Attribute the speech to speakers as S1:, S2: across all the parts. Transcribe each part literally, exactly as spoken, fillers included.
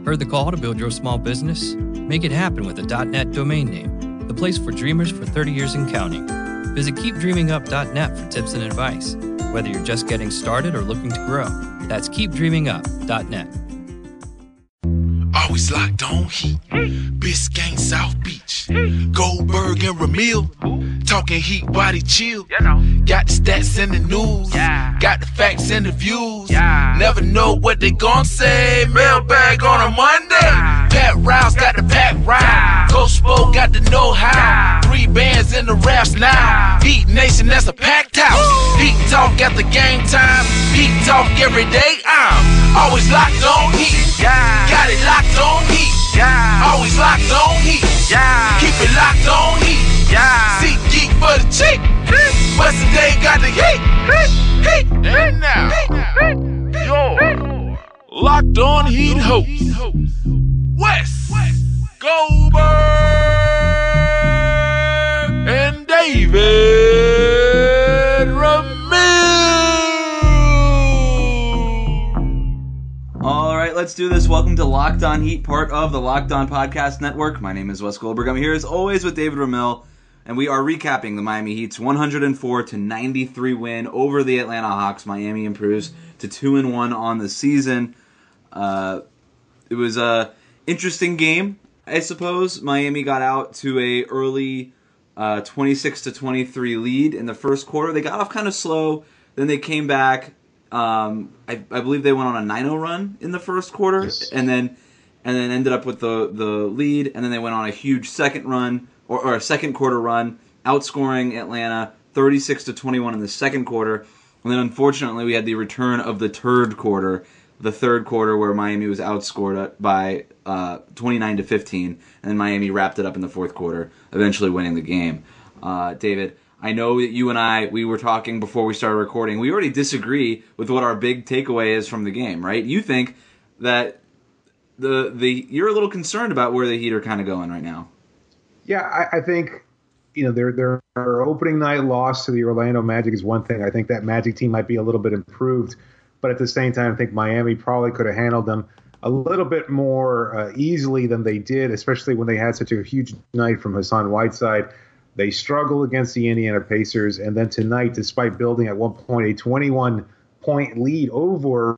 S1: Heard the call to build your small business? Make it happen with a .net domain name, the place for dreamers for thirty years and counting. Visit keep dreaming up dot net for tips and advice, whether you're just getting started or looking to grow. That's keep dreaming up dot net.
S2: Always locked on heat. Biscayne, South Beach. Goldberg and Ramil. Talking heat, body chill. Got the stats and the news. Got the facts and the views. Never know what they gon' say. Mailbag on a Monday. Pat Rouse got the pack ride. Coach Spo got the know-how. Three bands in the raps now. Heat Nation, that's a packed house. Heat talk at the game time. Heat talk every day. I'm always locked on heat. Got it locked on heat. Always locked on heat. Keep it locked on heat. See geek for the cheek. What's the day got the heat? Heat. And now, your locked on heat host, Wes Goldberg and David Ramil.
S3: All right, let's do this. Welcome to Locked On Heat, part of the Locked On Podcast Network. My name is Wes Goldberg. I'm here as always with David Ramil, and we are recapping the Miami Heat's one hundred four to ninety-three win over the Atlanta Hawks. Miami improves to two and one on the season. Uh, it was a interesting game, I suppose. Miami got out to a early uh, twenty-six to twenty-three lead in the first quarter. They got off kind of slow, then they came back. Um, I, I believe they went on a nine oh run in the first quarter, yes. and then and then ended up with the, the lead, and then they went on a huge second run, or, or a second quarter run, outscoring Atlanta thirty-six to twenty-one in the second quarter, and then unfortunately we had the return of the third quarter, the third quarter where Miami was outscored by uh, twenty-nine to fifteen, and then Miami wrapped it up in the fourth quarter, eventually winning the game. Uh, David, I know that you and I, we were talking before we started recording. We already disagree with what our big takeaway is from the game, right? You think that the the you're a little concerned about where the Heat are kind of going right now.
S4: Yeah, I, I think you know their their opening night loss to the Orlando Magic is one thing. I think that Magic team might be a little bit improved, but at the same time, I think Miami probably could have handled them a little bit more uh, easily than they did, especially when they had such a huge night from Hassan Whiteside. They struggled against the Indiana Pacers, and then tonight, despite building at one point a twenty-one point lead over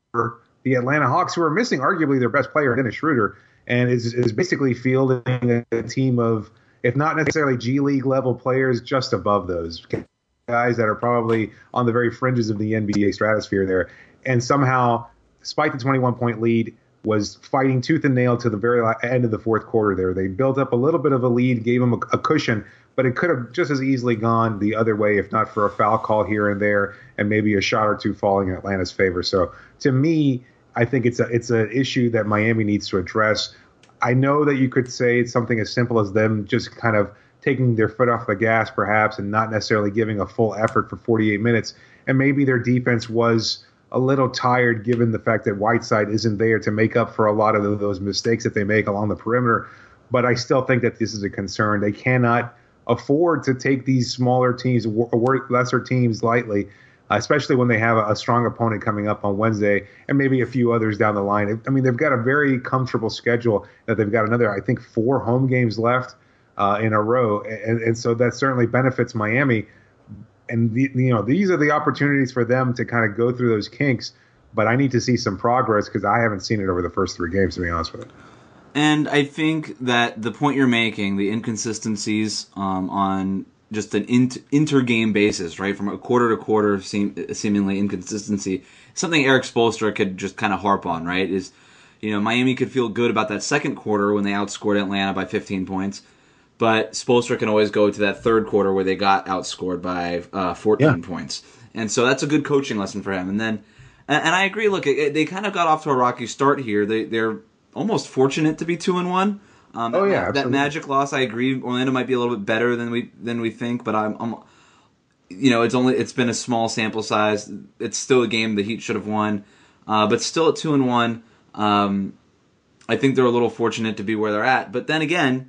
S4: the Atlanta Hawks, who are missing arguably their best player, Dennis Schroeder, and is, is basically fielding a team of, if not necessarily G League level players, just above those guys that are probably on the very fringes of the N B A stratosphere there. And somehow, despite the twenty-one point lead, was fighting tooth and nail to the very end of the fourth quarter there. They built up a little bit of a lead, gave them a, a cushion, but it could have just as easily gone the other way if not for a foul call here and there and maybe a shot or two falling in Atlanta's favor. So to me, I think it's a it's an issue that Miami needs to address. I know that you could say it's something as simple as them just kind of taking their foot off the gas perhaps and not necessarily giving a full effort for forty-eight minutes. And maybe their defense was a little tired given the fact that Whiteside isn't there to make up for a lot of those mistakes that they make along the perimeter. But I still think that this is a concern. They cannot afford to take these smaller teams, lesser teams lightly, especially when they have a strong opponent coming up on Wednesday and maybe a few others down the line. I mean, they've got a very comfortable schedule that they've got another, I think, four home games left uh, in a row. And, and so that certainly benefits Miami. And, the, you know, these are the opportunities for them to kind of go through those kinks. But I need to see some progress because I haven't seen it over the first three games, to be honest with you.
S3: And I think that the point you're making, the inconsistencies um, on just an inter- inter-game basis, right, from a quarter-to-quarter seem- seemingly inconsistency, something Eric Spoelstra could just kind of harp on, right, is, you know, Miami could feel good about that second quarter when they outscored Atlanta by fifteen points, but Spoelstra can always go to that third quarter where they got outscored by uh, fourteen yeah. points. And so that's a good coaching lesson for him. And then, and, and I agree, look, it, they kind of got off to a rocky start here. They, they're almost fortunate to be two and one. Um,
S4: oh yeah,
S3: that, that Magic loss, I agree. Orlando might be a little bit better than we than we think, but I'm, I'm, you know, it's only it's been a small sample size. It's still a game the Heat should have won, uh, but still at two and one. Um, I think they're a little fortunate to be where they're at. But then again,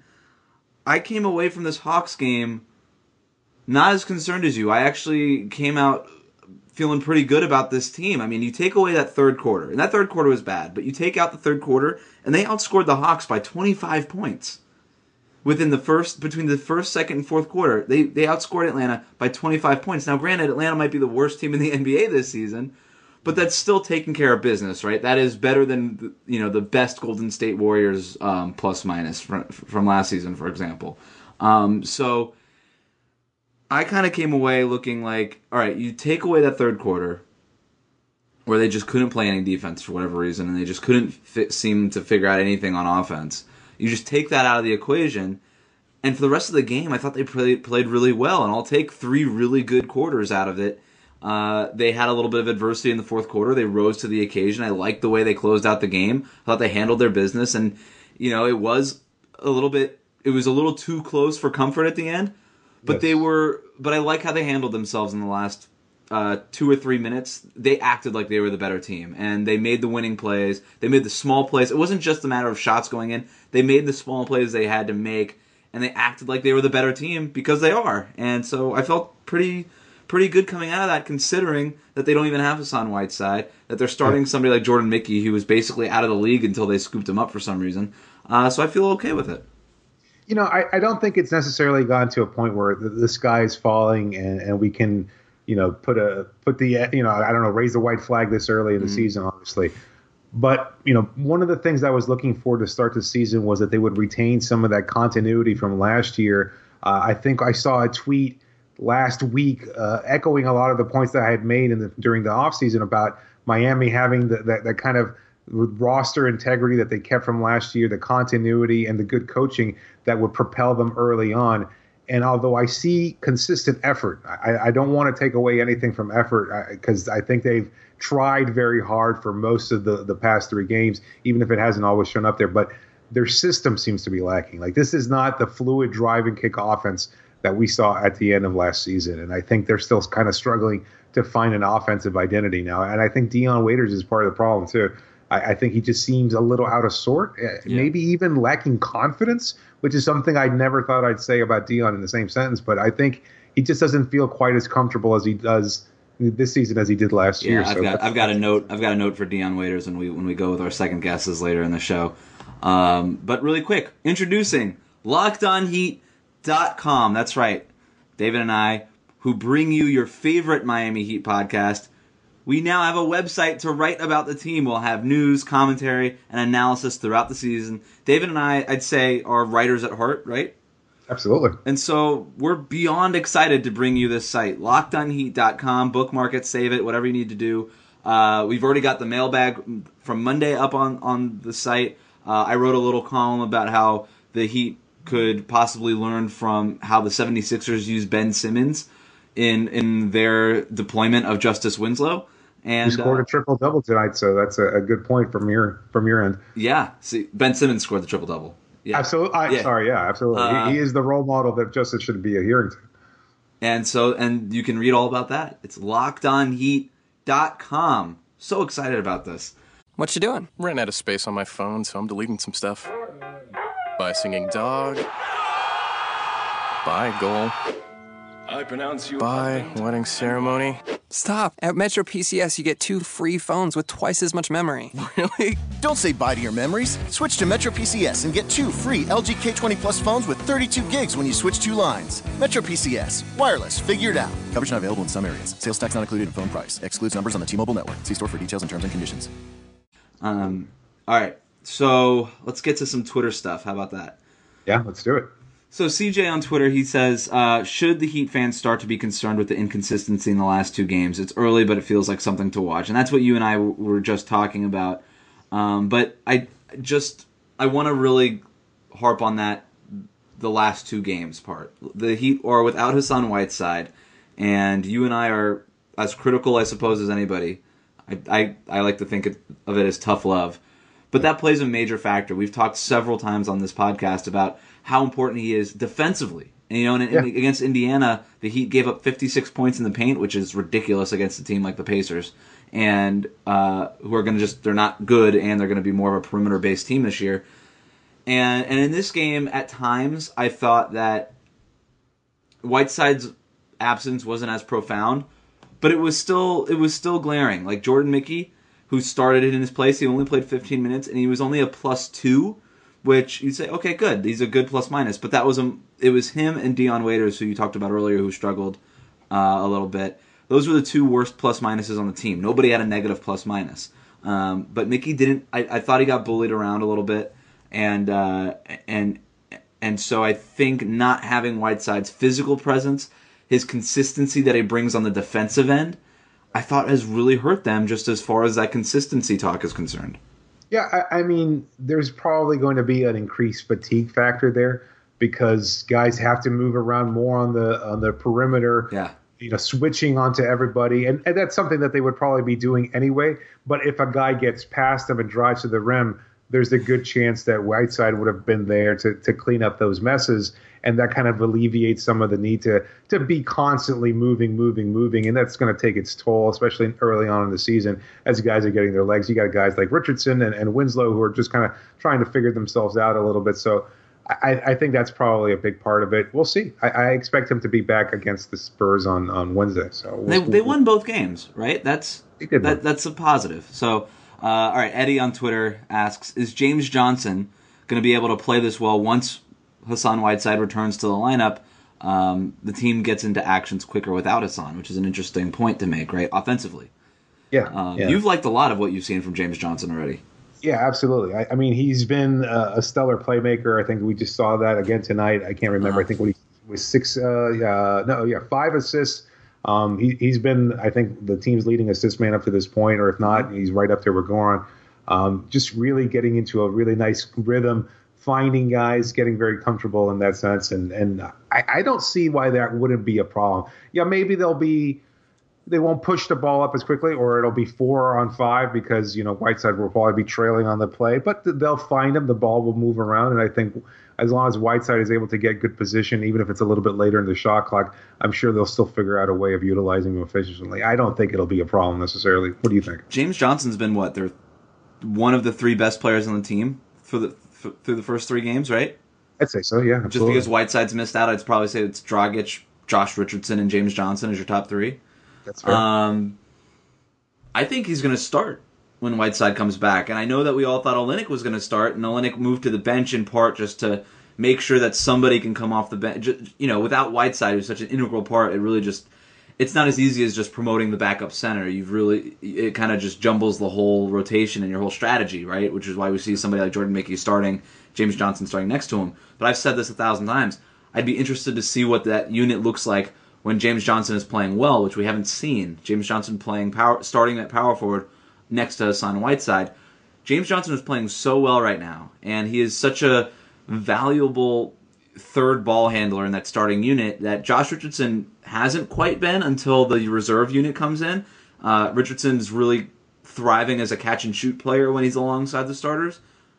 S3: I came away from this Hawks game not as concerned as you. I actually came out feeling pretty good about this team. I mean, you take away that third quarter, and that third quarter was bad, but you take out the third quarter, and they outscored the Hawks by twenty-five points. Within the first, between the first, second, and fourth quarter, they, they outscored Atlanta by twenty-five points. Now, granted, Atlanta might be the worst team in the N B A this season, but that's still taking care of business, right? That is better than, you know, the best Golden State Warriors um, plus minus from, from last season, for example. Um, so I kind of came away looking like, all right, you take away that third quarter where they just couldn't play any defense for whatever reason, and they just couldn't fit, seem to figure out anything on offense. You just take that out of the equation, and for the rest of the game, I thought they played, played really well, and I'll take three really good quarters out of it. Uh, they had a little bit of adversity in the fourth quarter. They rose to the occasion. I liked the way they closed out the game. I thought they handled their business, and you know, it was a little bit, it was a little too close for comfort at the end, but yes. they were. But I like how they handled themselves in the last uh, two or three minutes. They acted like they were the better team, and they made the winning plays. They made the small plays. It wasn't just a matter of shots going in. They made the small plays they had to make, and they acted like they were the better team because they are. And so I felt pretty pretty good coming out of that, considering that they don't even have Hassan Whiteside, that they're starting somebody like Jordan Mickey, who was basically out of the league until they scooped him up for some reason. Uh, so I feel okay with it.
S4: You know, I, I don't think it's necessarily gone to a point where the, the sky is falling and, and we can, you know, put a put the, you know, I don't know, raise the white flag this early in the mm-hmm. season, obviously. But, you know, one of the things I was looking for to start the season was that they would retain some of that continuity from last year. Uh, I think I saw a tweet last week uh, echoing a lot of the points that I had made in the, during the offseason about Miami having the, that, that kind of roster integrity that they kept from last year, the continuity and the good coaching that would propel them early on. And although I see consistent effort, I, I don't want to take away anything from effort because I, I think they've tried very hard for most of the, the past three games, even if it hasn't always shown up there. But their system seems to be lacking. Like, this is not the fluid drive and kick offense that we saw at the end of last season. And I think they're still kind of struggling to find an offensive identity now. And I think Dion Waiters is part of the problem, too. I, I think he just seems a little out of sort, yeah. maybe even lacking confidence, which is something I never thought I'd say about Dion in the same sentence. But I think he just doesn't feel quite as comfortable as he does this season as he did last
S3: yeah,
S4: year.
S3: I've
S4: so
S3: got I've got a note I've got a note for Dion Waiters when we when we go with our second guesses later in the show. Um, but really quick, introducing locked on heat dot com. That's right, David and I, who bring you your favorite Miami Heat podcast. We now have a website to write about the team. We'll have news, commentary, and analysis throughout the season. David and I, I'd say, are writers at heart, right?
S4: Absolutely.
S3: And so we're beyond excited to bring you this site, locked on heat dot com. Bookmark it, save it, whatever you need to do. Uh, we've already got the mailbag from Monday up on, on the site. Uh, I wrote a little column about how the Heat could possibly learn from how the seventy-sixers use Ben Simmons in in their deployment of Justice Winslow. And
S4: he scored
S3: uh,
S4: a triple double tonight, so that's a, a good point from your from your end.
S3: Yeah, see, Ben Simmons scored the triple double. Yeah.
S4: Absolutely. I,
S3: yeah.
S4: Sorry, yeah, absolutely. Uh, he, he is the role model that Justice should be adhering to.
S3: And so, and you can read all about that. It's locked on heat dot com. So excited about this.
S5: What you doing?
S6: Ran out of space on my phone, so I'm deleting some stuff. Bye, singing dog. Bye, goal.
S7: I pronounce you.
S6: Bye, wedding ceremony.
S5: Stop. At Metro P C S, you get two free phones with twice as much memory.
S6: Really?
S8: Don't say bye to your memories. Switch to Metro P C S and get two free L G K twenty Plus phones with thirty-two gigs when you switch two lines. Metro P C S. Wireless. Figured out. Coverage not available in some areas. Sales tax not included in phone price. Excludes numbers on the T-Mobile network. See store for details and terms and conditions.
S3: Um. All right. So let's get to some Twitter stuff. How about that?
S4: Yeah, let's do it.
S3: So C J on Twitter, he says, uh, should the Heat fans start to be concerned with the inconsistency in the last two games? It's early, but it feels like something to watch. And that's what you and I w- were just talking about. Um, but I just, I want to really harp on that, the last two games part. The Heat are without Hassan Whiteside, and you and I are as critical, I suppose, as anybody. I, I, I like to think of it as tough love. But that plays a major factor. We've talked several times on this podcast about how important he is defensively. And, you know, and,
S4: yeah.
S3: and against Indiana, the Heat gave up fifty-six points in the paint, which is ridiculous against a team like the Pacers, and uh, who are going to just, they're not good, and they're going to be more of a perimeter-based team this year. And and in this game, at times, I thought that Whiteside's absence wasn't as profound, but it was still it was still glaring. Like Jordan Mickey, who started it in his place, he only played fifteen minutes, and he was only a plus two, which you'd say, okay, good, he's a good plus minus. But that was a, it was him and Dion Waiters, who you talked about earlier, who struggled uh, a little bit. Those were the two worst plus minuses on the team. Nobody had a negative plus minus. Um, but Mickey didn't. I, I thought he got bullied around a little bit, and uh, and and so I think not having Whiteside's physical presence, his consistency that he brings on the defensive end, I thought has really hurt them just as far as that consistency talk is concerned.
S4: Yeah, I, I mean, there's probably going to be an increased fatigue factor there because guys have to move around more on the on the perimeter.
S3: Yeah.
S4: You know, switching onto everybody, and, and that's something that they would probably be doing anyway. But if a guy gets past them and drives to the rim, there's a good chance that Whiteside would have been there to to clean up those messes, and that kind of alleviates some of the need to to be constantly moving, moving, moving, and that's going to take its toll, especially early on in the season as guys are getting their legs. You got guys like Richardson and, and Winslow who are just kind of trying to figure themselves out a little bit. So I, I think that's probably a big part of it. We'll see. I, I expect him to be back against the Spurs on, on Wednesday. So we'll,
S3: they
S4: we'll,
S3: they won both games, right? That's
S4: that,
S3: win. that's a positive. So, uh, all right. Eddie on Twitter asks: is James Johnson going to be able to play this well once Hassan Whiteside returns to the lineup? Um, the team gets into actions quicker without Hassan, which is an interesting point to make, right? Offensively,
S4: yeah,
S3: um,
S4: yeah.
S3: You've liked a lot of what you've seen from James Johnson already.
S4: Yeah, absolutely. I, I mean, he's been uh, a stellar playmaker. I think we just saw that again tonight. I can't remember. Uh-huh. I think what he was six, uh, yeah, no, yeah, five assists. Um, he, he's been, I think, the team's leading assist man up to this point, or if not, he's right up there with Goran. Um, just really getting into a really nice rhythm, finding guys, getting very comfortable in that sense. And, and I, I don't see why that wouldn't be a problem. Yeah, maybe they'll be. They won't push the ball up as quickly, or it'll be four on five because, you know, Whiteside will probably be trailing on the play. But they'll find him. The ball will move around. And I think as long as Whiteside is able to get good position, even if it's a little bit later in the shot clock, I'm sure they'll still figure out a way of utilizing him efficiently. I don't think it'll be a problem necessarily. What do you think?
S3: James Johnson's been what? They're one of the three best players on the team for the for, through the first three games, right?
S4: I'd say so, yeah. Absolutely.
S3: Just because Whiteside's missed out, I'd probably say it's Dragic, Josh Richardson, and James Johnson as your top three.
S4: That's fair.
S3: Um, I think he's going to start when Whiteside comes back. And I know that we all thought Olynyk was going to start, and Olynyk moved to the bench in part just to make sure that somebody can come off the bench. Just, you know, without Whiteside, who's such an integral part, it really just, it's not as easy as just promoting the backup center. You've really, it kind of just jumbles the whole rotation and your whole strategy, right? Which is why we see somebody like Jordan Mickey starting, James Johnson starting next to him. But I've said this a thousand times. I'd be interested to see what that unit looks like when James Johnson is playing well, which we haven't seen. James Johnson playing power, starting at power forward next to Hassan Whiteside. James Johnson is playing so well right now, and he is such a valuable third ball handler in that starting unit that Josh Richardson hasn't quite been until the reserve unit comes in. Uh, Richardson is really thriving as a catch and shoot player when he's alongside the starters.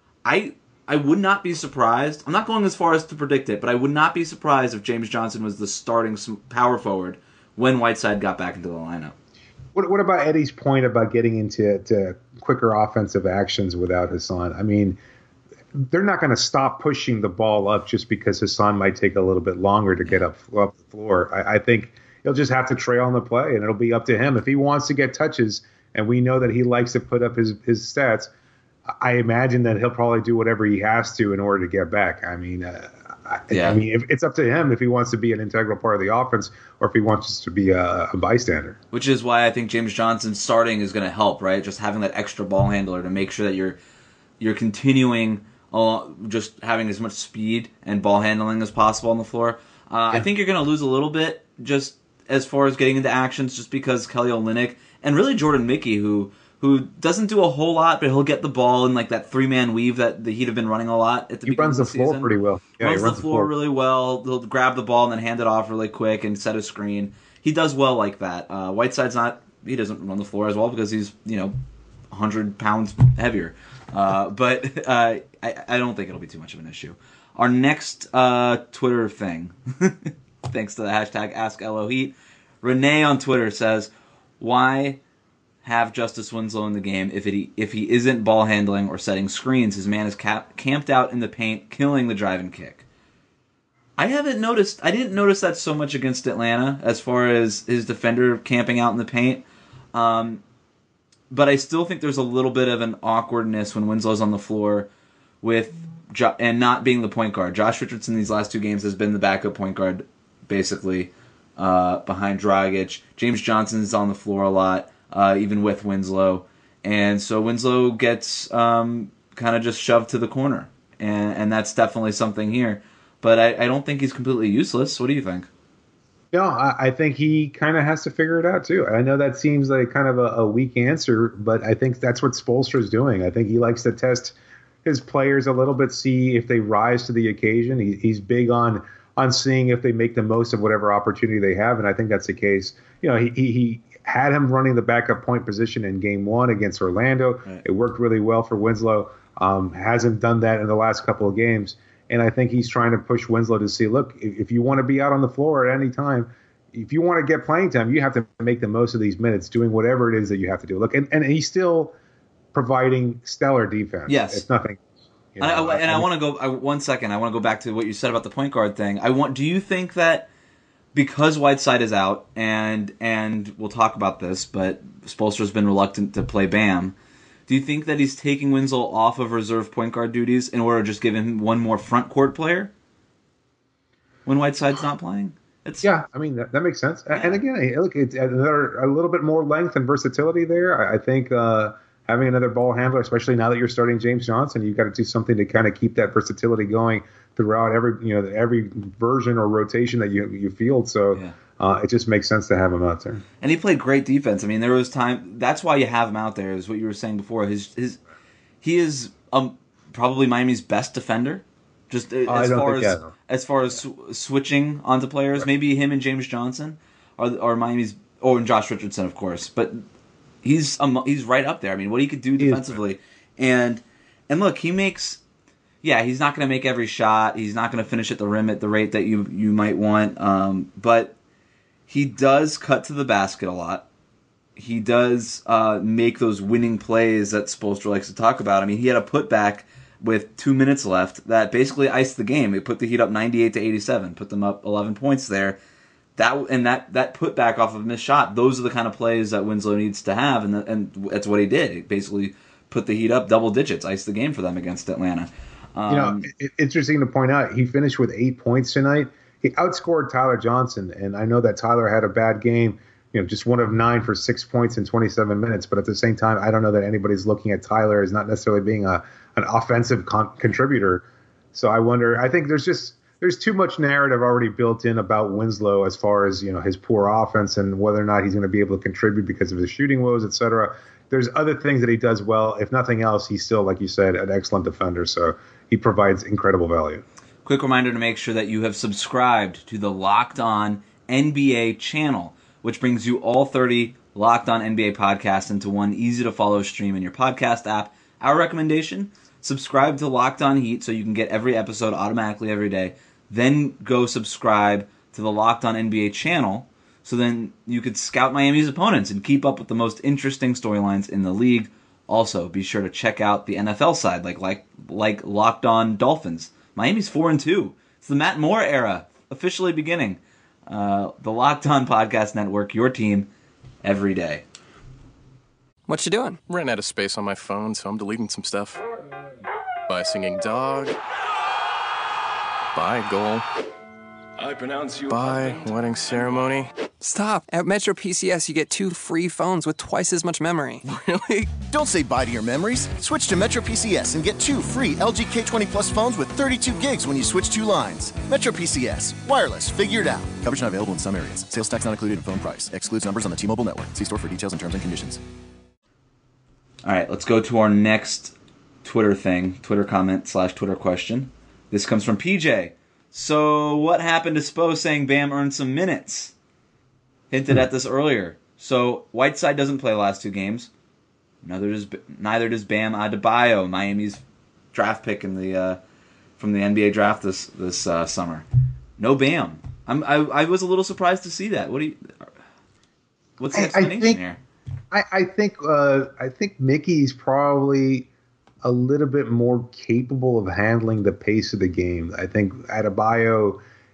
S3: I I would not be surprised. I'm not going as far as to predict it, but I would not be surprised if James Johnson was the starting power forward when Whiteside got back into the lineup.
S4: What, what about Eddie's point about getting into to quicker offensive actions without Hassan? I mean, they're not going to stop pushing the ball up just because Hassan might take a little bit longer to get up, up the floor. I, I think he'll just have to trail on the play, and it'll be up to him. If he wants to get touches, and we know that he likes to put up his, his stats, I imagine that he'll probably do whatever he has to in order to get back. I mean, uh, I, yeah. I mean, if, it's up to him if he wants to be an integral part of the offense or if he wants just to be a, a bystander.
S3: Which is why I think James Johnson starting is going to help, right? Just having that extra ball handler to make sure that you're you're continuing uh, just having as much speed and ball handling as possible on the floor. Uh, yeah. I think you're going to lose a little bit just as far as getting into actions, just because Kelly Olynyk and really Jordan Mickey, who. who doesn't do a whole lot, but he'll get the ball in like that three-man weave that the Heat have been running a lot at the
S4: he
S3: beginning
S4: runs
S3: of the,
S4: the floor
S3: season.
S4: pretty well. Yeah,
S3: runs,
S4: he runs
S3: the,
S4: the
S3: floor
S4: floor
S3: really well. He'll grab the ball and then hand it off really quick and set a screen. He does well like that. Uh, Whiteside's not, he doesn't run the floor as well because he's, you know, one hundred pounds heavier. Uh, but uh, I, I don't think it'll be too much of an issue. Our next uh, Twitter thing, thanks to the hashtag AskLOHeat, Renee on Twitter says, why have Justice Winslow in the game if it, if he isn't ball handling or setting screens? His man is cap, camped out in the paint, killing the drive and kick. I haven't noticed. I didn't notice that so much against Atlanta as far as his defender camping out in the paint. Um, but I still think there's a little bit of an awkwardness when Winslow's on the floor with jo- and not being the point guard. Josh Richardson these last two games has been the backup point guard basically uh, behind Dragic. James Johnson's on the floor a lot, uh, even with Winslow. And so Winslow gets um, kind of just shoved to the corner. And, and that's definitely something here. But I, I don't think he's completely useless. What do you think?
S4: No, I, I think he kind of has to figure it out, too. I know that seems like kind of a, a weak answer, but I think that's what Spoelstra's doing. I think he likes to test his players a little bit, see if they rise to the occasion. He, he's big on on seeing if they make the most of whatever opportunity they have, and I think that's the case. You know, he he, he had him running the backup point position in game one against Orlando. Right. It worked really well for Winslow. Um, hasn't done that in the last couple of games. And I think he's trying to push Winslow to see, look, if you want to be out on the floor at any time, if you want to get playing time, you have to make the most of these minutes, doing whatever it is that you have to do. Look, and, and he's still providing stellar defense.
S3: Yes.
S4: It's nothing. You know,
S3: and I, and I, I want to go I, one second. I want to go back to what you said about the point guard thing. I want. Do you think that because Whiteside is out, and and we'll talk about this, but Spoelstra's been reluctant to play Bam, do you think that he's taking Winslow off of reserve point guard duties in order to just give him one more front court player when Whiteside's not playing? It's,
S4: yeah, I mean, that, that makes sense. Yeah. And again, look, it's another, a little bit more length and versatility there. I, I think uh, having another ball handler, especially now that you're starting James Johnson, you've got to do something to kind of keep that versatility going throughout every, you know, every version or rotation that you you field. So yeah. uh, it just makes sense to have him out there.
S3: And he played great defense. I mean, there was time. That's why you have him out there. Is what you were saying before. His his he is um probably Miami's best defender. Just as
S4: uh,
S3: far as as far as sw- switching onto players, right. Maybe him and James Johnson are are Miami's, or and Josh Richardson, of course. But he's um, he's right up there. I mean, what he could do defensively, and and look, he makes. Yeah, he's not going to make every shot. He's not going to finish at the rim at the rate that you you might want. Um, but he does cut to the basket a lot. He does uh, make those winning plays that Spoelstra likes to talk about. I mean, he had a putback with two minutes left that basically iced the game. It put the Heat up ninety-eight to eighty-seven, put them up eleven points there. That and that that putback off of a missed shot. Those are the kind of plays that Winslow needs to have, and the, and that's what he did. He basically put the Heat up double digits, iced the game for them against Atlanta. Um,
S4: you know, it, interesting to point out, he finished with eight points tonight. He outscored Tyler Johnson, and I know that Tyler had a bad game, you know, just one of nine for six points in twenty-seven minutes. But at the same time, I don't know that anybody's looking at Tyler as not necessarily being a an offensive con- contributor. So I wonder. I think there's just there's too much narrative already built in about Winslow as far as, you know, his poor offense and whether or not he's going to be able to contribute because of his shooting woes, et cetera. There's other things that he does well. If nothing else, he's still, like you said, an excellent defender. So he provides incredible value.
S3: Quick reminder to make sure that you have subscribed to the Locked On N B A channel, which brings you all thirty Locked On N B A podcasts into one easy-to-follow stream in your podcast app. Our recommendation, subscribe to Locked On Heat so you can get every episode automatically every day. Then go subscribe to the Locked On N B A channel so then you could scout Miami's opponents and keep up with the most interesting storylines in the league. Also, be sure to check out the N F L side, like like like Locked On Dolphins. Miami's four and two. It's the Matt Moore era officially beginning. Uh, the Locked On Podcast Network, your team every day.
S5: What you doing?
S6: Ran out of space on my phone, so I'm deleting some stuff. By singing dog. By goal.
S7: I pronounce you.
S6: By wedding ceremony.
S5: Stop. At Metro P C S, you get two free phones with twice as much memory.
S6: Really?
S8: Don't say bye to your memories. Switch to Metro P C S and get two free L G K twenty Plus phones with thirty-two gigs when you switch two lines. Metro P C S. Wireless. Figured out. Coverage not available in some areas. Sales tax not included in phone price. Excludes numbers on the T-Mobile network. See store for details and terms and conditions.
S3: All right, let's go to our next Twitter thing, Twitter comment slash Twitter question. This comes from P J. So what happened to Spo saying Bam earned some minutes? Hinted at this earlier. So Whiteside doesn't play the last two games. Neither does neither does Bam Adebayo, Miami's draft pick in the uh, from the N B A draft this this uh, summer. No Bam. I'm I, I was a little surprised to see that. What do you? What's the explanation
S4: I think,
S3: here?
S4: I, I think uh, I think Mickey's probably a little bit more capable of handling the pace of the game. I think Adebayo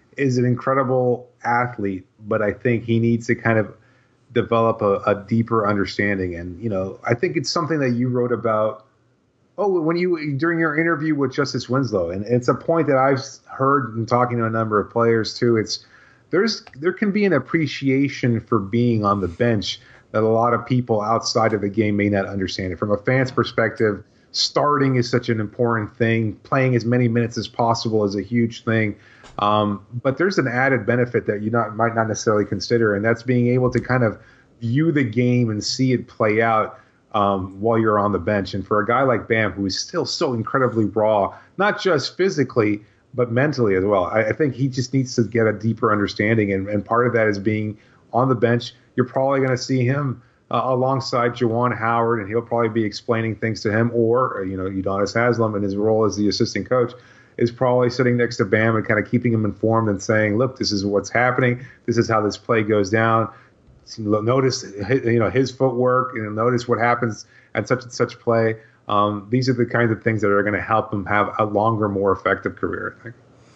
S4: is an incredible athlete, but I think he needs to kind of develop a, a deeper understanding. And, you know, I think it's something that you wrote about, oh, when you, during your interview with Justice Winslow, and it's a point that I've heard in talking to a number of players too. It's, there's, there can be an appreciation for being on the bench that a lot of people outside of the game may not understand it. From a fan's perspective, starting is such an important thing. Playing as many minutes as possible is a huge thing. Um, but there's an added benefit that you not, might not necessarily consider, and that's being able to kind of view the game and see it play out um, while you're on the bench. And for a guy like Bam, who is still so incredibly raw, not just physically, but mentally as well, I, I think he just needs to get a deeper understanding. And, and part of that is being on the bench. You're probably going to see him uh, alongside Juwan Howard, and he'll probably be explaining things to him, or, you know, Udonis Haslem in his role as the assistant coach is probably sitting next to Bam and kind of keeping him informed and saying, look, this is what's happening. This is how this play goes down. Notice, you know, his footwork, and notice what happens at such and such play. Um, these are the kinds of things that are going to help him have a longer, more effective career, I think.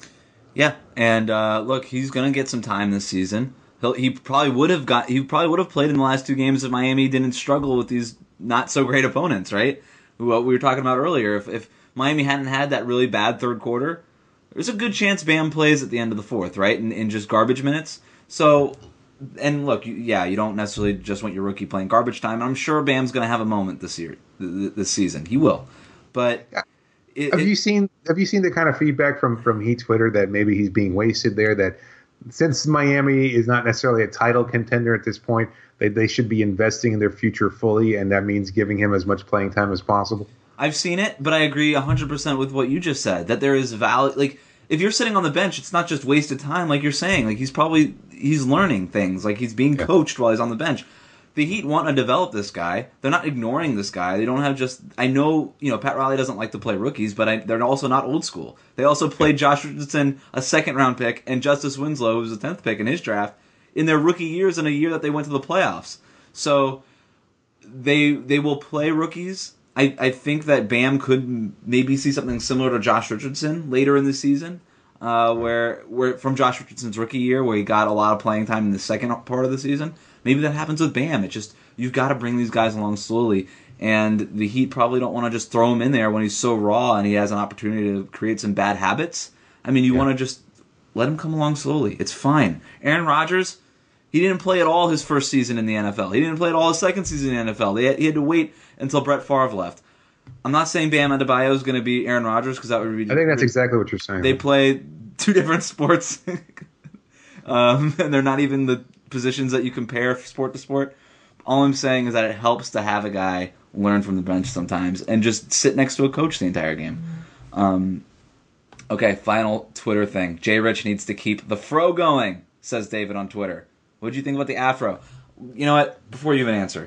S3: Yeah, and uh, look, he's going to get some time this season. He'll, he probably would have got. He probably would have played in the last two games if Miami didn't struggle with these not so great opponents, right? What we were talking about earlier. If, if Miami hadn't had that really bad third quarter, there's a good chance Bam plays at the end of the fourth, right? In, in just garbage minutes. So, and look, you, yeah, you don't necessarily just want your rookie playing garbage time. I'm sure Bam's going to have a moment this year, this season. He will. But it,
S4: have
S3: it,
S4: you seen have you seen the kind of feedback from from Heat Twitter that maybe he's being wasted there? That since Miami is not necessarily a title contender at this point, they they should be investing in their future fully, and that means giving him as much playing time as possible.
S3: I've seen it, but I agree one hundred percent with what you just said, that there is value. Like, if you're sitting on the bench, it's not just wasted time, like you're saying. Like, he's probably, he's learning things. Like, he's being
S4: yeah.
S3: coached while he's on the bench. The Heat want to develop this guy. They're not ignoring this guy. They don't have just, I know, you know, Pat Riley doesn't like to play rookies, but I, they're also not old school. They also played Josh Richardson, a second-round pick, and Justice Winslow, who was a tenth pick in his draft, in their rookie years in a year that they went to the playoffs. So, they they will play rookies. I, I think that Bam could maybe see something similar to Josh Richardson later in the season, uh, where where from Josh Richardson's rookie year, where he got a lot of playing time in the second part of the season. Maybe that happens with Bam. It's just, you've got to bring these guys along slowly, and the Heat probably don't want to just throw him in there when he's so raw and he has an opportunity to create some bad habits. I mean, you yeah. want to just let him come along slowly. It's fine. Aaron Rodgers, he didn't play at all his first season in the N F L. He didn't play at all his second season in the N F L. They had, he had to wait until Brett Favre left. I'm not saying Bam Adebayo is going to be Aaron Rodgers, because that would be...
S4: I think that's exactly what you're saying.
S3: They play two different sports, um, and they're not even the positions that you compare sport to sport. All I'm saying is that it helps to have a guy learn from the bench sometimes and just sit next to a coach the entire game. Um, okay, final Twitter thing. Jay Rich needs to keep the fro going, says David on Twitter. What do you think about the afro? You know what? Before you even answer,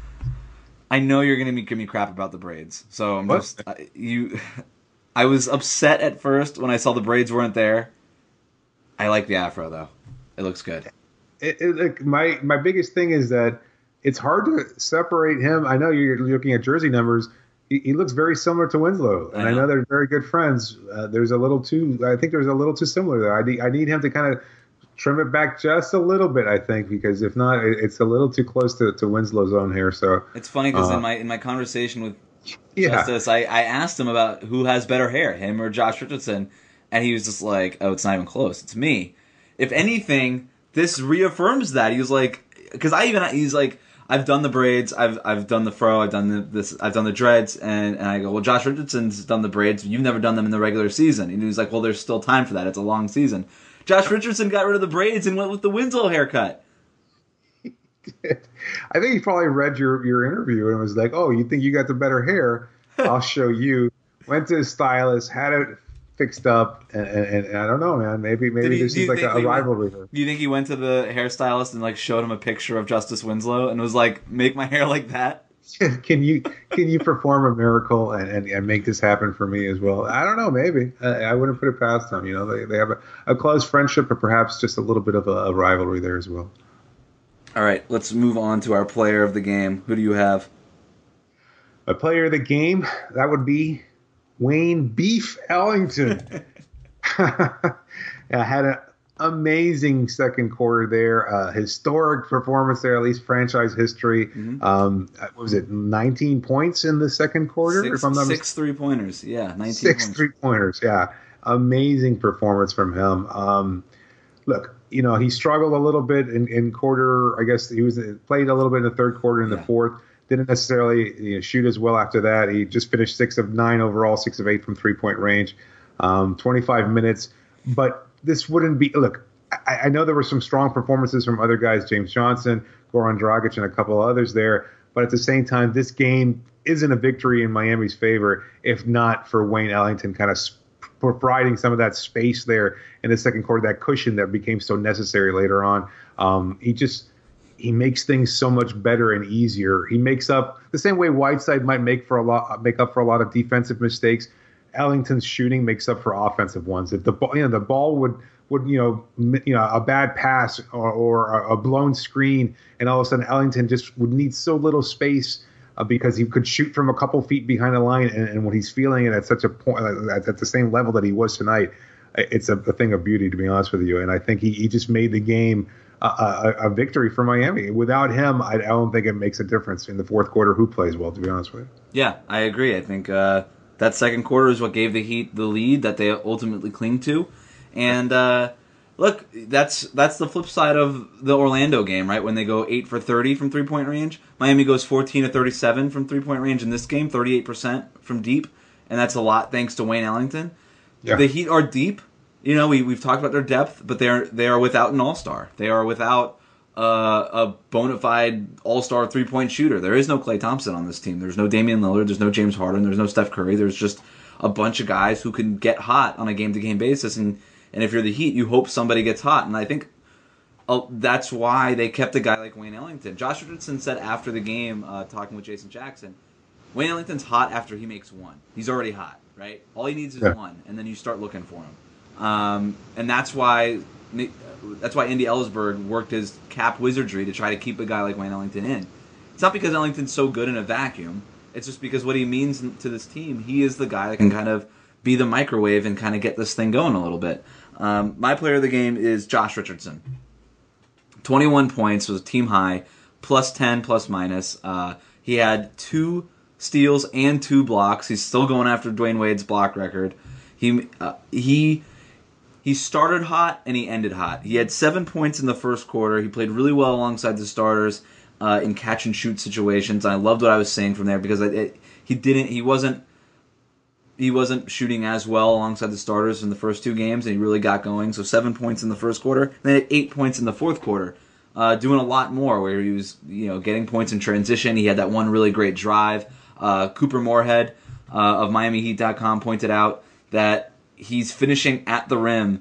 S3: I know you're going to give me crap about the braids. So I'm
S4: what?
S3: just... Uh, you. I was upset at first when I saw the braids weren't there. I like the afro, though. It looks good.
S4: It, it, like my my biggest thing is that it's hard to separate him. I know you're looking at jersey numbers. He, he looks very similar to Winslow, and I know, I know they're very good friends. Uh, there's a little too. I think there's a little too similar there. I need I need him to kind of trim it back just a little bit. I think, because if not, it, it's a little too close to, to Winslow's own hair. So
S3: it's funny because
S4: uh,
S3: in my in my conversation with
S4: yeah.
S3: Justice, I, I asked him about who has better hair, him or Josh Richardson, and he was just like, "Oh, it's not even close. It's me." If anything, this reaffirms that. He was like, because I even he's like, I've done the braids, I've I've done the fro, I've done the, this, I've done the dreads, and, and I go, well, Josh Richardson's done the braids, you've never done them in the regular season. And he's like, well, there's still time for that. It's a long season. Josh Richardson got rid of the braids and went with the Winslow haircut.
S4: I think he probably read your, your interview and was like, oh, you think you got the better hair? I'll show you. Went to his stylist, had it fixed up, and, and, and I don't know, man. Maybe maybe
S3: he,
S4: this is like a, a rivalry here.
S3: Do you think he went to the hairstylist and like showed him a picture of Justice Winslow and was like, make my hair like that?
S4: Can you can you perform a miracle and, and, and make this happen for me as well? I don't know, maybe. I, I wouldn't put it past them. You know, they they have a, a close friendship, but perhaps just a little bit of a, a rivalry there as well.
S3: All right, let's move on to our player of the game. Who do you have?
S4: A player of the game, that would be Wayne Beef Ellington. I had an amazing second quarter there. Uh, historic performance there, at least franchise history. Mm-hmm. Um, what was it, nineteen points in the second quarter?
S3: Six,
S4: if I'm not
S3: six three-pointers, yeah. nineteen
S4: six
S3: points.
S4: three-pointers, yeah. Amazing performance from him. Um, look, you know, he struggled a little bit in, in quarter. I guess he was played a little bit in the third quarter and yeah. the fourth. Didn't necessarily you know, shoot as well after that. He just finished six of nine overall, six of eight from three-point range, um, twenty-five minutes. But this wouldn't be – look, I, I know there were some strong performances from other guys, James Johnson, Goran Dragic, and a couple of others there. But at the same time, this game isn't a victory in Miami's favor if not for Wayne Ellington kind of providing some of that space there in the second quarter, that cushion that became so necessary later on. Um, he just – he makes things so much better and easier. He makes up the same way Whiteside might make for a lot, make up for a lot of defensive mistakes. Ellington's shooting makes up for offensive ones. If the ball, you know, the ball would would you know, you know, a bad pass or, or a blown screen, and all of a sudden Ellington just would need so little space uh, because he could shoot from a couple feet behind the line, and, and when he's feeling it at such a point, at, at the same level that he was tonight, it's a, a thing of beauty, to be honest with you. And I think he, he just made the game A, a, a victory for Miami. Without him, I, I don't think it makes a difference in the fourth quarter who plays well, to be honest with you.
S3: Yeah, I agree. I think uh, that second quarter is what gave the Heat the lead that they ultimately cling to. And uh, look, that's that's the flip side of the Orlando game, right? When they go eight for thirty from three-point range. Miami goes fourteen to thirty-seven from three-point range in this game, thirty-eight percent from deep. And that's a lot thanks to Wayne Ellington. Yeah. The Heat are deep. You know, we, we've talked about their depth, but they're they are without an all-star. They are without uh, a bona fide all-star three-point shooter. There is no Klay Thompson on this team. There's no Damian Lillard. There's no James Harden. There's no Steph Curry. There's just a bunch of guys who can get hot on a game-to-game basis. And, and if you're the Heat, you hope somebody gets hot. And I think uh, that's why they kept a guy like Wayne Ellington. Josh Richardson said after the game, uh, talking with Jason Jackson, Wayne Ellington's hot after he makes one. He's already hot, right? All he needs is yeah. one, and then you start looking for him. Um, and that's why that's why Andy Ellisberg worked his cap wizardry to try to keep a guy like Wayne Ellington in. It's not because Ellington's so good in a vacuum. It's just because what he means to this team, he is the guy that can kind of be the microwave and kind of get this thing going a little bit. Um, my player of the game is Josh Richardson. twenty-one points was a team high, plus ten, plus minus. Uh, he had two steals and two blocks. He's still going after Dwayne Wade's block record. He uh, he... He started hot and he ended hot. He had seven points in the first quarter. He played really well alongside the starters uh, in catch and shoot situations. And I loved what I was saying from there because it, it, he didn't. He wasn't. He wasn't shooting as well alongside the starters in the first two games, and he really got going. So seven points in the first quarter, and then had eight points in the fourth quarter, uh, doing a lot more. Where he was, you know, getting points in transition. He had that one really great drive. Uh, Cooper Moorhead uh, of Miami Heat dot com pointed out that he's finishing at the rim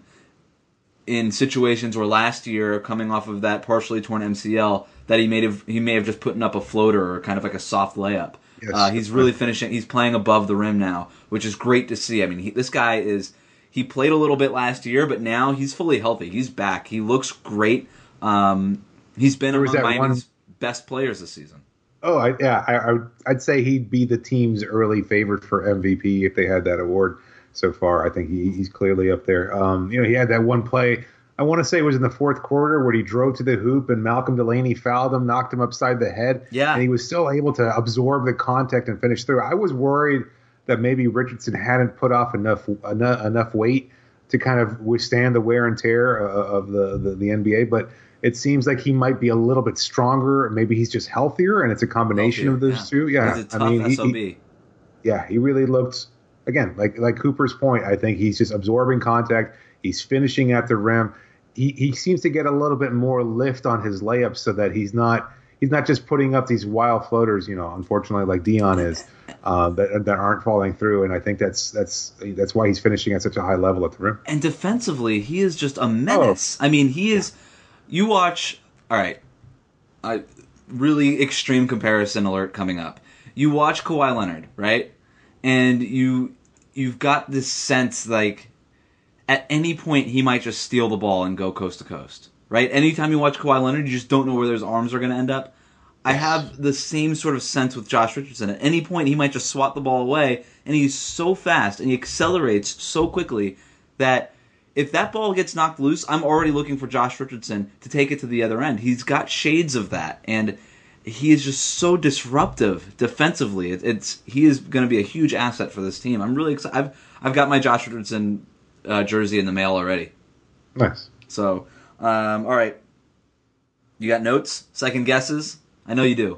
S3: in situations where last year, coming off of that partially torn M C L, that he may have he may have just putting up a floater or kind of like a soft layup. Yes. Uh, he's really finishing. He's playing above the rim now, which is great to see. I mean, he, this guy is. He played a little bit last year, but now he's fully healthy. He's back. He looks great. Um, he's been among Miami's one... best players this season.
S4: Oh, I, yeah. I, I, I'd say he'd be the team's early favorite for M V P if they had that award. So far, I think he, he's clearly up there. Um, you know, he had that one play, I want to say it was in the fourth quarter, where he drove to the hoop and Malcolm Delaney fouled him, knocked him upside the head.
S3: Yeah.
S4: And he was still able to absorb the contact and finish through. I was worried that maybe Richardson hadn't put off enough enough, enough weight to kind of withstand the wear and tear of the, the, the N B A. But it seems like he might be a little bit stronger. Maybe he's just healthier, and it's a combination
S3: healthier,
S4: of those
S3: yeah.
S4: two. Yeah.
S3: He's a tough
S4: I mean,
S3: S O B.
S4: He, he, yeah, he really looked... Again, like like Cooper's point, I think he's just absorbing contact. He's finishing at the rim. He he seems to get a little bit more lift on his layups, so that he's not he's not just putting up these wild floaters, you know, unfortunately, like Dion is, uh, that that aren't falling through. And I think that's that's that's why he's finishing at such a high level at the rim.
S3: And defensively, he is just a menace. Oh. I mean, he is. You watch. All right, I really extreme comparison alert coming up. You watch Kawhi Leonard, right? And you, you've got this sense like at any point he might just steal the ball and go coast to coast, right? Anytime you watch Kawhi Leonard, you just don't know where those arms are going to end up. I have the same sort of sense with Josh Richardson. At any point, he might just swat the ball away, and he's so fast and he accelerates so quickly that if that ball gets knocked loose, I'm already looking for Josh Richardson to take it to the other end. He's got shades of that, and he is just so disruptive defensively. It, it's he is going to be a huge asset for this team. I'm really excited. I've I've got my Josh Richardson uh, jersey in the mail already.
S4: Nice.
S3: So, um, all right. You got notes? Second guesses? I know you do.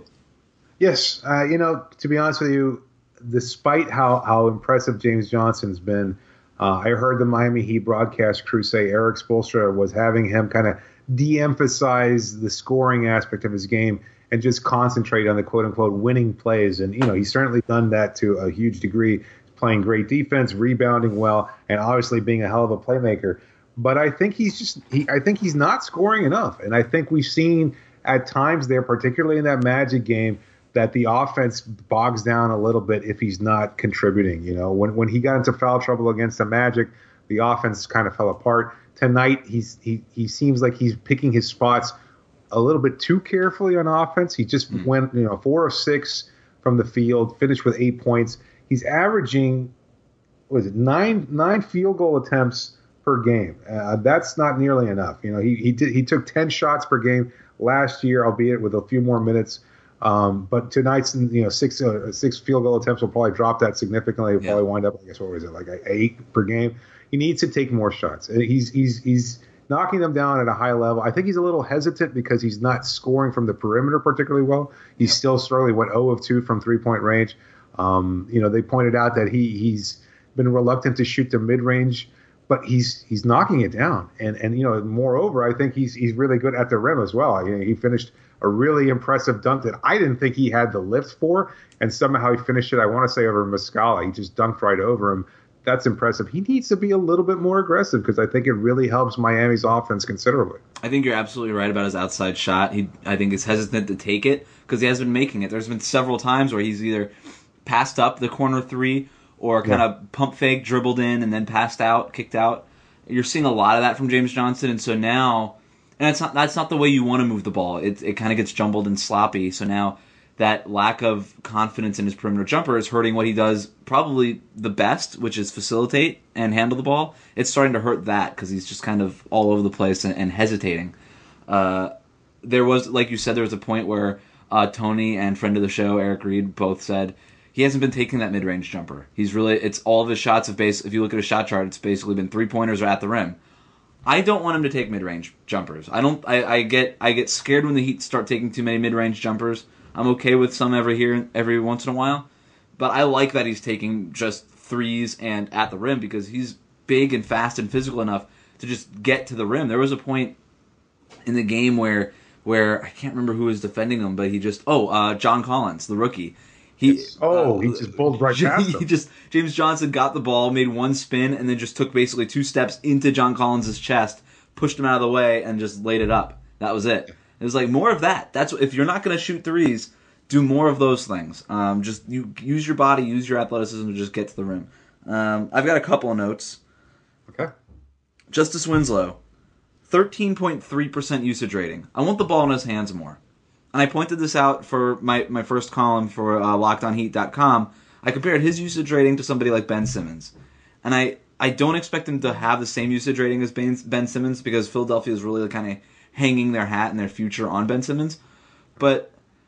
S4: Yes. Uh, you know, to be honest with you, despite how, how impressive James Johnson's been, uh, I heard the Miami Heat broadcast crew say Eric Spoelstra was having him kind of de-emphasize the scoring aspect of his game and just concentrate on the quote-unquote winning plays. And, you know, he's certainly done that to a huge degree, playing great defense, rebounding well, and obviously being a hell of a playmaker. But I think he's just he, I think he's not scoring enough. And I think we've seen at times there, particularly in that Magic game, that the offense bogs down a little bit if he's not contributing. You know, when when he got into foul trouble against the Magic, the offense kind of fell apart. Tonight, he's he he seems like he's picking his spots a little bit too carefully on offense. He just mm. went, you know, four of six from the field, finished with eight points. He's averaging, what is it, nine nine field goal attempts per game. Uh, that's not nearly enough. You know, he he did he took ten shots per game last year, albeit with a few more minutes. Um, but tonight's, you know, six uh, six field goal attempts will probably drop that significantly. He'll yeah. probably wind up, I guess, what was it, like eight per game. He needs to take more shots. He's he's he's knocking them down at a high level. I think he's a little hesitant because he's not scoring from the perimeter particularly well. He's yeah. still struggling. Went zero of two from three point range. Um, you know, they pointed out that he he's been reluctant to shoot the mid range, but he's he's knocking it down. And and you know, moreover, I think he's he's really good at the rim as well. You know, he finished a really impressive dunk that I didn't think he had the lift for, and somehow he finished it, I want to say, over Muscala. He just dunked right over him. That's impressive. He needs to be a little bit more aggressive because I think it really helps Miami's offense considerably.
S3: I think you're absolutely right about his outside shot. He, I think, is hesitant to take it because he has been making it. There's been several times where he's either passed up the corner three or kind yeah. of pump fake, dribbled in, and then passed out, kicked out. You're seeing a lot of that from James Johnson, and so now... And that's not that's not the way you want to move the ball. It it kind of gets jumbled and sloppy. So now that lack of confidence in his perimeter jumper is hurting what he does probably the best, which is facilitate and handle the ball. It's starting to hurt that because he's just kind of all over the place and, and hesitating. Uh, there was, like you said, there was a point where uh, Tony and friend of the show Eric Reed both said he hasn't been taking that mid range jumper. He's really it's all of his shots have base. If you look at his shot chart, it's basically been three pointers or at the rim. I don't want him to take mid-range jumpers. I don't. I, I get. I get scared when the Heat start taking too many mid-range jumpers. I'm okay with some every here, every once in a while, but I like that he's taking just threes and at the rim because he's big and fast and physical enough to just get to the rim. There was a point in the game where where I can't remember who was defending him, but he just oh uh, John Collins, the rookie. He,
S4: oh,
S3: uh,
S4: he just bowled right past him.
S3: He just James Johnson got the ball, made one spin, and then just took basically two steps into John Collins' chest, pushed him out of the way, and just laid it up. That was it. It was like more of that. That's if you're not going to shoot threes, do more of those things. Um, just you use your body, use your athleticism to just get to the rim. Um, I've got a couple of notes.
S4: Okay.
S3: Justice Winslow, thirteen point three percent usage rating. I want the ball in his hands more. And I pointed this out for my, my first column for uh, locked on heat dot com. I compared his usage rating to somebody like Ben Simmons. And I, I don't expect him to have the same usage rating as Ben, Ben Simmons because Philadelphia is really kind of hanging their hat and their future on Ben Simmons. But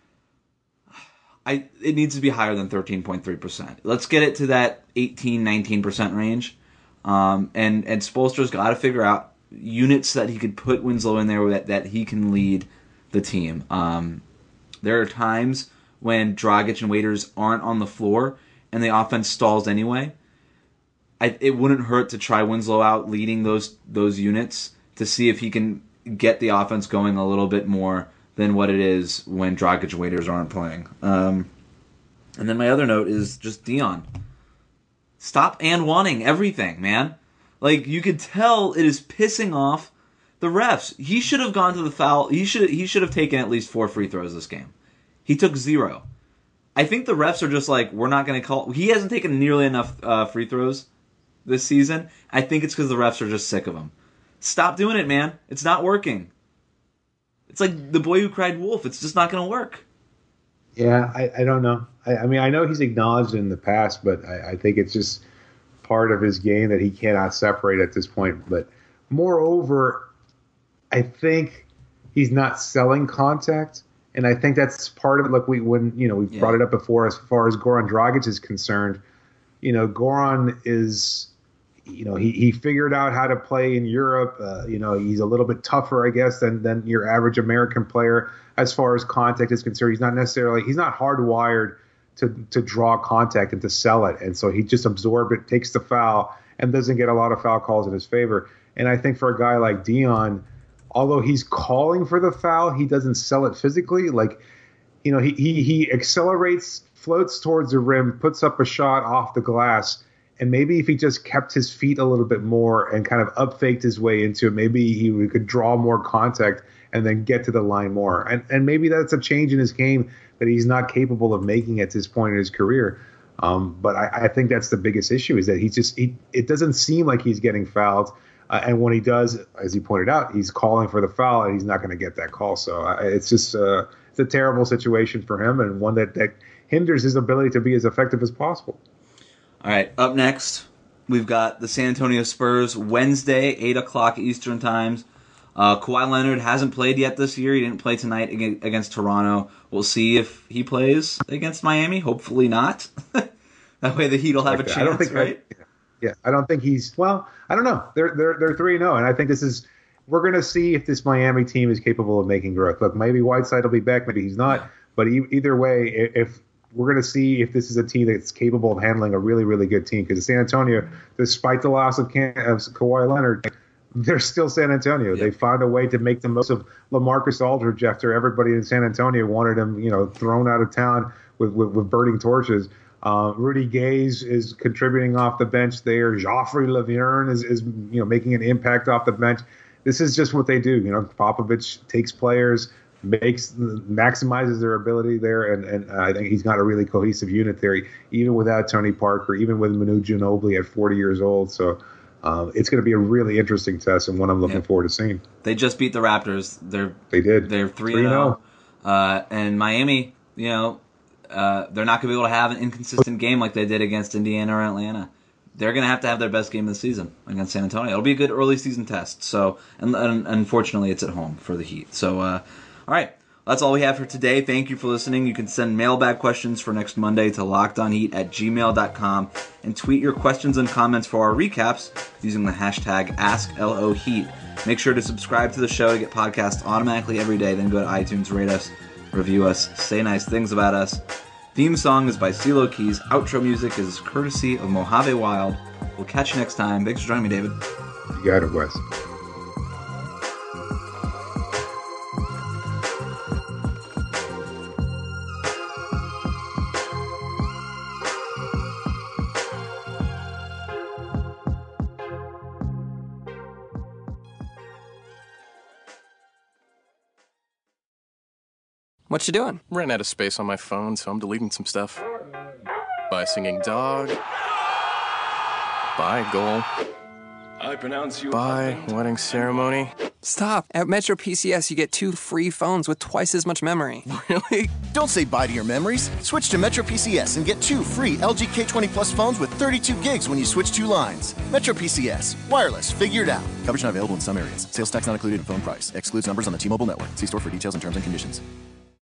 S3: I it needs to be higher than thirteen point three percent. Let's get it to that eighteen, nineteen percent range. Um, and, and Spoelstra's got to figure out units that he could put Winslow in there that, that he can lead the team. Um, there are times when Dragic and Waiters aren't on the floor and the offense stalls anyway. I, it wouldn't hurt to try Winslow out leading those those units to see if he can get the offense going a little bit more than what it is when Dragic and Waiters aren't playing. Um, and then my other note is just Dion. Stop and wanting everything, man. Like, you could tell it is pissing off the refs. He should have gone to the foul. He should he should have taken at least four free throws this game. He took zero. I think the refs are just like, we're not going to call. He hasn't taken nearly enough uh, free throws this season. I think it's because the refs are just sick of him. Stop doing it, man. It's not working. It's like the boy who cried wolf. It's just not going to work.
S4: Yeah, I, I don't know. I, I mean, I know he's acknowledged it in the past, but I, I think it's just part of his game that he cannot separate at this point. But moreover, I think he's not selling contact. And I think that's part of it. Like we, when, you know, we've yeah. brought it up before as far as Goran Dragic is concerned. You know, Goran is, you know, he, he figured out how to play in Europe. Uh, you know, he's a little bit tougher, I guess, than than your average American player as far as contact is concerned. He's not necessarily, he's not hardwired to to draw contact and to sell it. And so he just absorbs it, takes the foul, and doesn't get a lot of foul calls in his favor. And I think for a guy like Dion, although he's calling for the foul, he doesn't sell it physically. Like, you know, he, he he accelerates, floats towards the rim, puts up a shot off the glass, and maybe if he just kept his feet a little bit more and kind of up-faked his way into it, maybe he could draw more contact and then get to the line more. And and maybe that's a change in his game that he's not capable of making at this point in his career. Um, but I, I think that's the biggest issue, is that he just he, it doesn't seem like he's getting fouled. Uh, and when he does, as he pointed out, he's calling for the foul, and he's not going to get that call. So uh, it's just uh, it's a terrible situation for him, and one that, that hinders his ability to be as effective as possible.
S3: All right, up next, we've got the San Antonio Spurs, Wednesday, eight o'clock Eastern times. Uh, Kawhi Leonard hasn't played yet this year. He didn't play tonight against Toronto. We'll see if he plays against Miami. Hopefully not. That way the Heat will have like a chance, I don't think right?
S4: I, Yeah, I don't think he's well. I don't know. They're they're they're three and zero, and I think this is we're going to see if this Miami team is capable of making growth. Look, maybe Whiteside will be back, maybe he's not. But e- either way, if we're going to see if this is a team that's capable of handling a really really good team, because San Antonio, despite the loss of, Can- of Kawhi Leonard, they're still San Antonio. Yep. They found a way to make the most of LaMarcus Aldridge after everybody in San Antonio wanted him, you know, thrown out of town with with, with burning torches. Uh, Rudy Gay's is contributing off the bench there. Joffrey Laverne is, is you know making an impact off the bench. This is just what they do. You know, Popovich takes players, makes maximizes their ability there, and, and I think he's got a really cohesive unit there, even without Tony Parker, even with Manu Ginobili at forty years old. So um, it's going to be a really interesting test, and one I'm looking yeah. forward to seeing.
S3: They just beat the Raptors. They're
S4: they did.
S3: They're three and zero. Uh, and Miami, you know. Uh, they're not going to be able to have an inconsistent game like they did against Indiana or Atlanta. They're going to have to have their best game of the season against San Antonio. It'll be a good early season test. So, and, and unfortunately, it's at home for the Heat. So, uh, all right, that's all we have for today. Thank you for listening. You can send mailbag questions for next Monday to lockedonheat at gmail dot com and tweet your questions and comments for our recaps using the hashtag AskLOHeat. Make sure to subscribe to the show to get podcasts automatically every day. Then go to iTunes, rate us, review us, say nice things about us. Theme song is by CeeLo Keys. Outro music is courtesy of Mojave Wild. We'll catch you next time. Thanks for joining me, David.
S4: You got it, Wes.
S5: What you doing?
S6: Ran out of space on my phone, so I'm deleting some stuff. By singing dog. By goal.
S7: I pronounce you.
S6: By wedding ceremony.
S5: Stop. At Metro P C S, you get two free phones with twice as much memory.
S6: Really?
S8: Don't say bye to your memories. Switch to Metro P C S and get two free L G K twenty Plus phones with thirty-two gigs when you switch two lines. Metro P C S. Wireless. Figured out. Coverage not available in some areas. Sales tax not included in phone price. Excludes numbers on the T-Mobile network. See store for details and terms and conditions.